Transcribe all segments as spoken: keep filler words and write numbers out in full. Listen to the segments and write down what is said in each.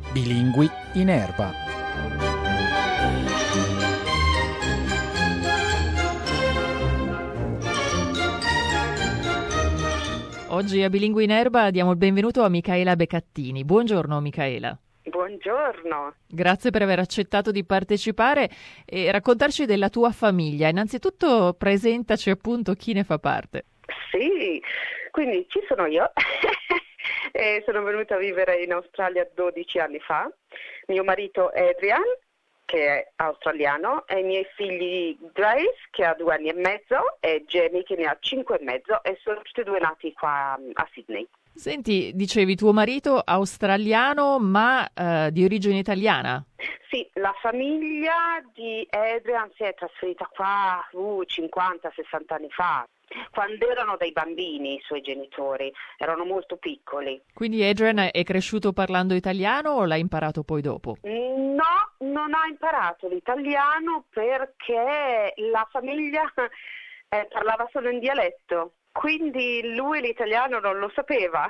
Bilingui in erba. Oggi a Bilingui in erba diamo il benvenuto a Micaela Becattini. Buongiorno Micaela. Buongiorno. Grazie per aver accettato di partecipare e raccontarci della tua famiglia. Innanzitutto presentaci appunto chi ne fa parte. Sì, quindi ci sono io. E sono venuta a vivere in Australia dodici anni fa. Mio marito è Adrian, che è australiano, e i miei figli Grace, che ha due anni e mezzo, e Jamie, che ne ha cinque e mezzo, e sono tutti e due nati qua a Sydney. Senti, dicevi tuo marito australiano ma eh, di origine italiana? Sì, la famiglia di Adrian si è trasferita qua uh, cinquanta sessanta anni fa, quando erano dei bambini i suoi genitori, erano molto piccoli. Quindi Adrian è cresciuto parlando italiano o l'ha imparato poi dopo? No, non ha imparato l'italiano perché la famiglia eh, parlava solo in dialetto. Quindi lui l'italiano non lo sapeva.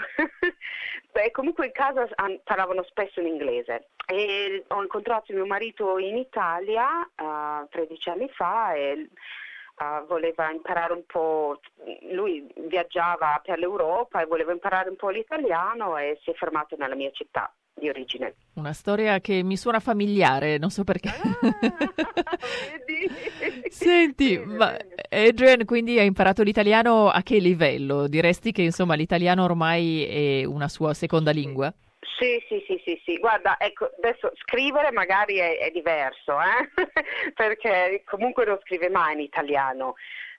Beh, comunque in casa parlavano spesso in inglese. E ho incontrato mio marito in Italia uh, tredici anni fa e uh, voleva imparare un po', lui viaggiava per l'Europa e voleva imparare un po' l'italiano e si è fermato nella mia città di origine. Una storia che mi suona familiare, non so perché. Ah, vedi? Senti, Bene, ma bene. Adrian quindi ha imparato l'italiano a che livello? Diresti che insomma l'italiano ormai è una sua seconda lingua? Sì, sì, sì, sì, sì. Guarda, ecco, adesso scrivere magari è, è diverso, eh? Perché comunque non scrive mai in italiano.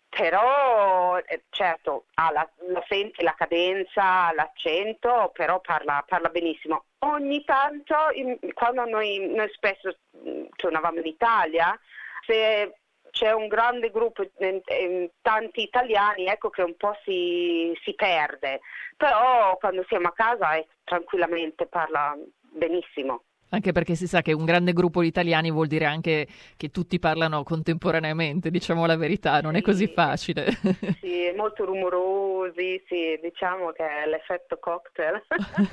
Però eh, certo ha la, la senti la cadenza, l'accento, però parla, parla benissimo. Ogni tanto, in, quando noi, noi spesso mh, tornavamo in Italia, se c'è un grande gruppo, in, in, tanti italiani, ecco che un po' si, si perde. Però quando siamo a casa eh, tranquillamente parla benissimo. Anche perché si sa che un grande gruppo di italiani vuol dire anche che tutti parlano contemporaneamente, diciamo la verità, non è così Sì, facile. sì, molto rumorosi, sì, diciamo che è l'effetto cocktail.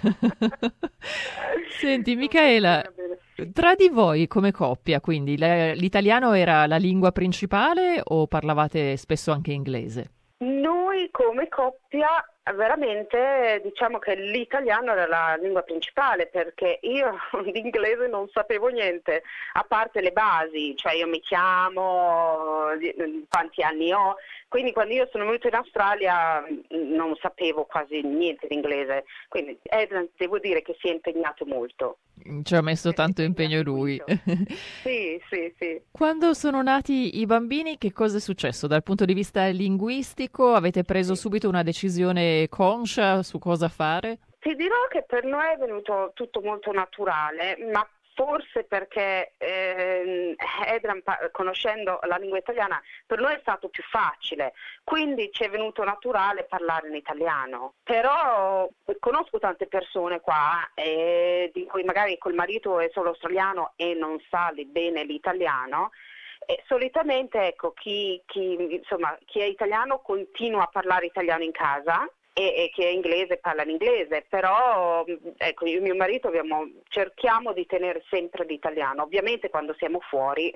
Senti, Non Micaela, funziona bene. tra di voi come coppia, quindi la- l'italiano era la lingua principale o parlavate spesso anche inglese? Noi come coppia veramente diciamo che l'italiano era la lingua principale perché io di inglese non sapevo niente, a parte le basi, cioè io mi chiamo, di- quanti anni ho, quindi quando io sono venuta in Australia mh, non sapevo quasi niente di inglese, quindi Adrian devo dire che si è impegnato molto. Ci ha messo Per me tanto è impegno impegnato lui. molto. Sì, sì, sì. Quando sono nati i bambini, che cosa è successo? Dal punto di vista linguistico, avete preso Sì. subito una decisione conscia su cosa fare? Ti dirò che per noi è venuto tutto molto naturale, ma forse perché ehm, Edran, pa- conoscendo la lingua italiana, per noi è stato più facile, quindi ci è venuto naturale parlare in italiano. Però conosco tante persone qua, eh, di cui magari col marito è solo australiano e non sa li- bene l'italiano. E solitamente ecco, chi, chi, insomma, chi è italiano continua a parlare italiano in casa e, e chi è inglese parla in inglese, però ecco, io e mio marito abbiamo, cerchiamo di tenere sempre l'italiano, ovviamente quando siamo fuori,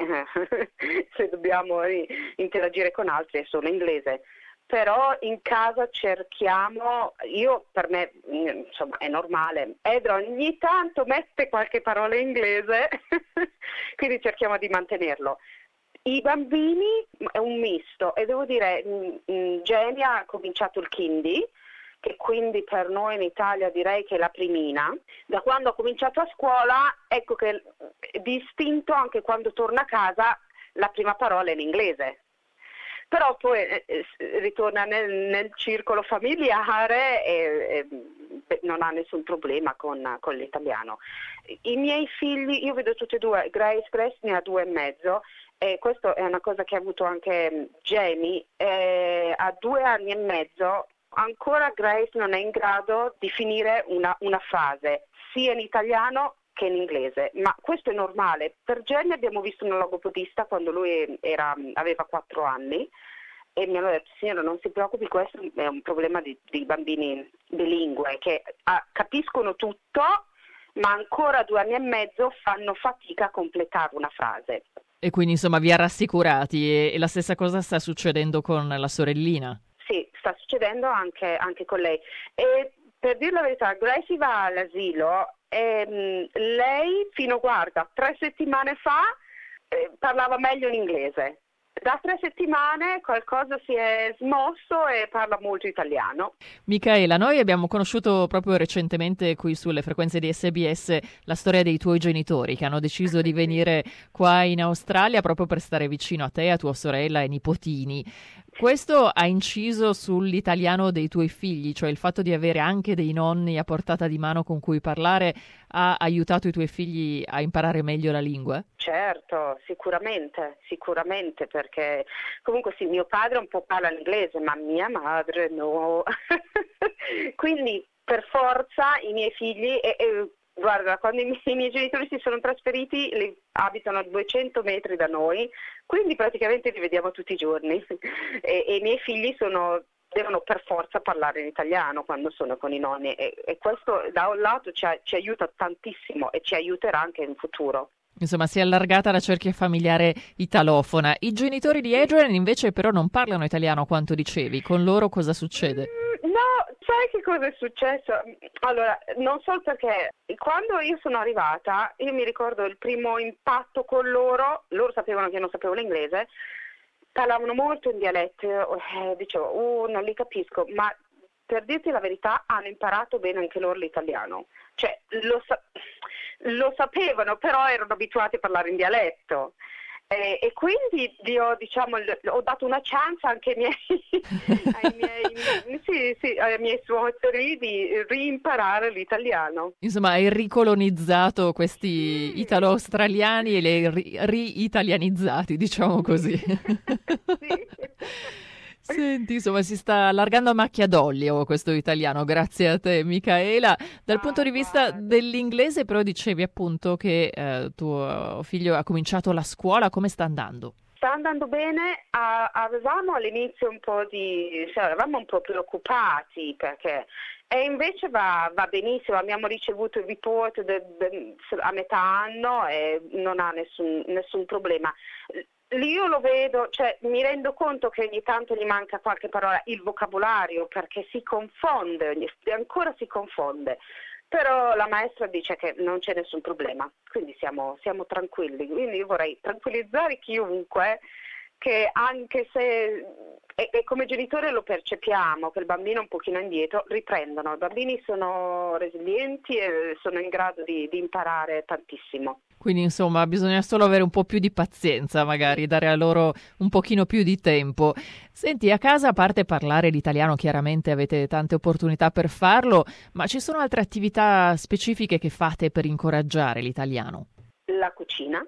se dobbiamo eh, interagire con altri è solo inglese. Però in casa cerchiamo, io per me insomma è normale, Edra ogni tanto mette qualche parola in inglese, quindi cerchiamo di mantenerlo. I bambini è un misto e devo dire, mh, mh, Jenny ha cominciato il kindy, che quindi per noi in Italia direi che è la primina. Da quando ha cominciato a scuola, ecco che è distinto anche quando torna a casa la prima parola è l'inglese. Però poi eh, eh, ritorna nel, nel circolo familiare e, e beh, non ha nessun problema con, con l'italiano. I miei figli, io vedo tutti e due, Grace, Grace ne ha due e mezzo, e questa è una cosa che ha avuto anche Jamie, eh, a due anni e mezzo ancora Grace non è in grado di finire una, una frase, sia in italiano che in inglese, ma questo è normale. Per Jamie abbiamo visto un logopedista quando lui era, aveva quattro anni e mi hanno detto, signora non si preoccupi, questo è un problema di, di bambini bilingue che ah, capiscono tutto ma ancora due anni e mezzo fanno fatica a completare una frase. E quindi insomma vi ha rassicurati e, e la stessa cosa sta succedendo con la sorellina? Sì, sta succedendo anche, anche con lei. E per dire la verità, Gracie va all'asilo e mh, lei fino, guarda, tre settimane fa eh, parlava meglio in inglese. Da tre settimane qualcosa si è smosso e parla molto italiano. Micaela, noi abbiamo conosciuto proprio recentemente qui sulle frequenze di S B S la storia dei tuoi genitori che hanno deciso di venire qua in Australia proprio per stare vicino a te, a tua sorella e ai nipotini. Questo ha inciso sull'italiano dei tuoi figli, cioè il fatto di avere anche dei nonni a portata di mano con cui parlare ha aiutato i tuoi figli a imparare meglio la lingua? Certo, sicuramente, sicuramente, perché comunque sì, mio padre un po' parla l'inglese, ma mia madre no. Quindi per forza i miei figli, e, e, guarda, quando i miei, i miei genitori si sono trasferiti, li, abitano a duecento metri da noi, quindi praticamente li vediamo tutti i giorni e, e i miei figli sono... devono per forza parlare in italiano quando sono con i nonni e, e questo da un lato ci, ci aiuta tantissimo e ci aiuterà anche in futuro. Insomma, si è allargata la cerchia familiare italofona. I genitori di Adrian invece però non parlano italiano quanto dicevi. Con loro cosa succede? No, sai che cosa è successo? Allora, non so perché quando io sono arrivata, io mi ricordo il primo impatto con loro, loro sapevano che io non sapevo l'inglese, parlavano molto in dialetto, eh, dicevo, oh, non li capisco, ma per dirti la verità hanno imparato bene anche loro l'italiano. Cioè, lo, sa- lo sapevano, però erano abituati a parlare in dialetto. Eh, e quindi io, diciamo, l- ho dato una chance anche ai miei, ai miei, sì, sì, ai miei suoceri di rimparare l'italiano. Insomma, hai ricolonizzato questi italo-australiani e li hai ri- ri-italianizzati, diciamo così. Sì. Senti, insomma, si sta allargando a macchia d'olio questo italiano, grazie a te, Micaela. Dal Ah, punto di vista guarda. dell'inglese, però, dicevi appunto che eh, tuo figlio ha cominciato la scuola, come sta andando? Sta andando bene, a- avevamo all'inizio un po' di, cioè, eravamo un po' preoccupati perché, e invece va, va benissimo, abbiamo ricevuto il report de- de- a metà anno e non ha nessun, nessun problema. Io lo vedo, cioè mi rendo conto che ogni tanto gli manca qualche parola, il vocabolario, perché si confonde, ogni- ancora si confonde. Però la maestra dice che non c'è nessun problema, quindi siamo, siamo tranquilli. Quindi io vorrei tranquillizzare chiunque che anche se, e, e come genitore lo percepiamo, che il bambino è un pochino indietro, riprendono. I bambini sono resilienti e sono in grado di, di imparare tantissimo. Quindi, insomma, bisogna solo avere un po' più di pazienza, magari, dare a loro un pochino più di tempo. Senti, a casa, a parte parlare l'italiano, chiaramente avete tante opportunità per farlo, ma ci sono altre attività specifiche che fate per incoraggiare l'italiano? La cucina.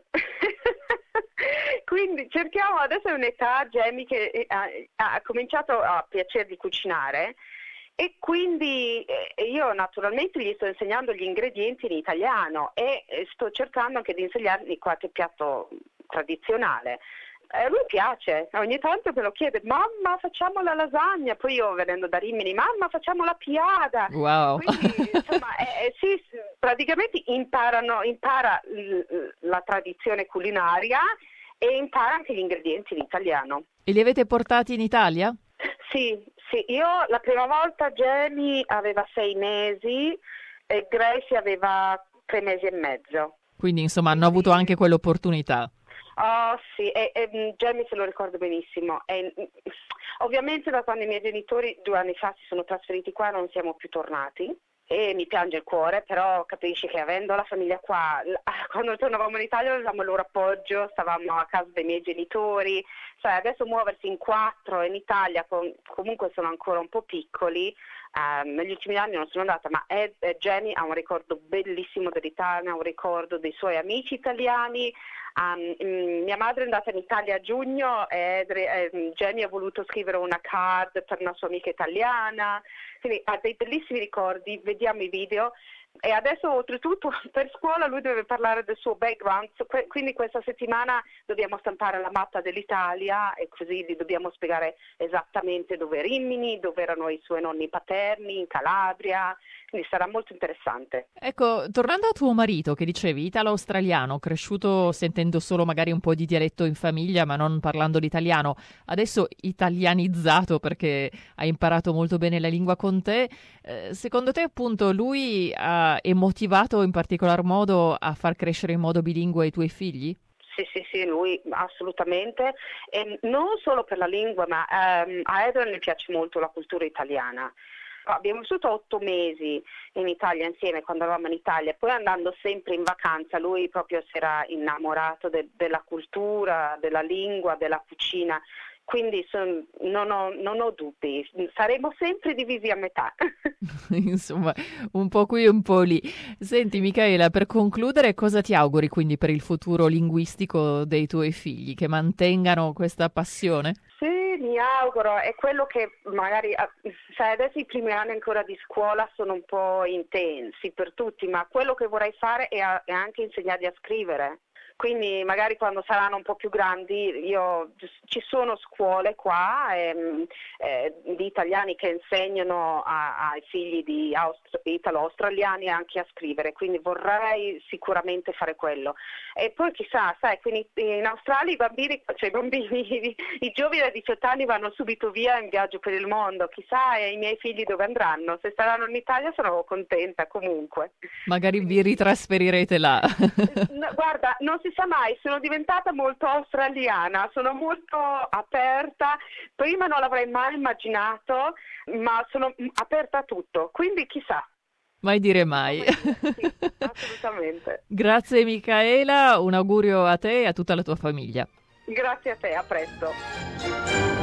Quindi cerchiamo, adesso è un'età, Jamie, che ha, ha cominciato a piacere di cucinare. E quindi eh, io naturalmente gli sto insegnando gli ingredienti in italiano e eh, sto cercando anche di insegnargli qualche piatto tradizionale. A lui piace, ogni tanto me lo chiede, mamma facciamo la lasagna, poi io venendo da Rimini, mamma facciamo la piada. Wow! Quindi insomma eh, eh, sì, praticamente imparano, impara l- la tradizione culinaria e impara anche gli ingredienti in italiano. E li avete portati in Italia? Sì, sì, io la prima volta Jamie aveva sei mesi e Gracie aveva tre mesi e mezzo. Quindi, insomma, hanno avuto anche quell'opportunità. Oh sì, e, e Jamie se lo ricordo benissimo. E, ovviamente da quando i miei genitori due anni fa si sono trasferiti qua non siamo più tornati. E mi piange il cuore, però capisci che avendo la famiglia qua, quando tornavamo in Italia avevamo il loro appoggio, stavamo a casa dei miei genitori, cioè adesso muoversi in quattro in Italia con, comunque sono ancora un po' piccoli, um, negli ultimi anni non sono andata, ma Ed, Ed Jenny ha un ricordo bellissimo dell'Italia, un ricordo dei suoi amici italiani. Um, mia madre è andata in Italia a giugno e eh, Jenny ha voluto scrivere una card per una sua amica italiana, quindi ha dei bellissimi ricordi, vediamo i video e adesso oltretutto per scuola lui deve parlare del suo background, quindi questa settimana dobbiamo stampare la mappa dell'Italia e così gli dobbiamo spiegare esattamente dove è Rimini, dove erano i suoi nonni paterni, in Calabria, quindi sarà molto interessante. Ecco, tornando a tuo marito, che dicevi italo-australiano, cresciuto sentendo solo magari un po' di dialetto in famiglia, ma non parlando l'italiano, adesso italianizzato perché ha imparato molto bene la lingua con te, eh, secondo te appunto lui ha, è motivato in particolar modo a far crescere in modo bilingue i tuoi figli? Sì, sì, sì, lui assolutamente, e non solo per la lingua, ma ehm, a Adrian gli piace molto la cultura italiana. Abbiamo vissuto otto mesi in Italia insieme quando eravamo in Italia, poi andando sempre in vacanza lui proprio si era innamorato de- della cultura, della lingua, della cucina. Quindi son, non, ho, non ho dubbi, saremo sempre divisi a metà. Insomma, un po' qui e un po' lì. Senti Micaela, per concludere, cosa ti auguri quindi per il futuro linguistico dei tuoi figli? Che mantengano questa passione? Sì, mi auguro, è quello che magari, sai, adesso i primi anni ancora di scuola sono un po' intensi per tutti, ma quello che vorrei fare è, a, è anche insegnarli a scrivere. Quindi magari quando saranno un po' più grandi, io, ci sono scuole qua ehm, eh, di italiani che insegnano a, ai figli di austro, italo-australiani anche a scrivere, quindi vorrei sicuramente fare quello. E poi chissà, sai, quindi in Australia i bambini, cioè i bambini, i, i giovani da diciotto anni vanno subito via in viaggio per il mondo, chissà i miei figli dove andranno, se staranno in Italia sono contenta comunque. Magari vi ritrasferirete là. No, guarda, non si sa mai, sono diventata molto australiana, sono molto aperta, prima non l'avrei mai immaginato, ma sono aperta a tutto, quindi chissà. Mai dire mai. Sì, assolutamente. Grazie Micaela, un augurio a te e a tutta la tua famiglia. Grazie a te, a presto.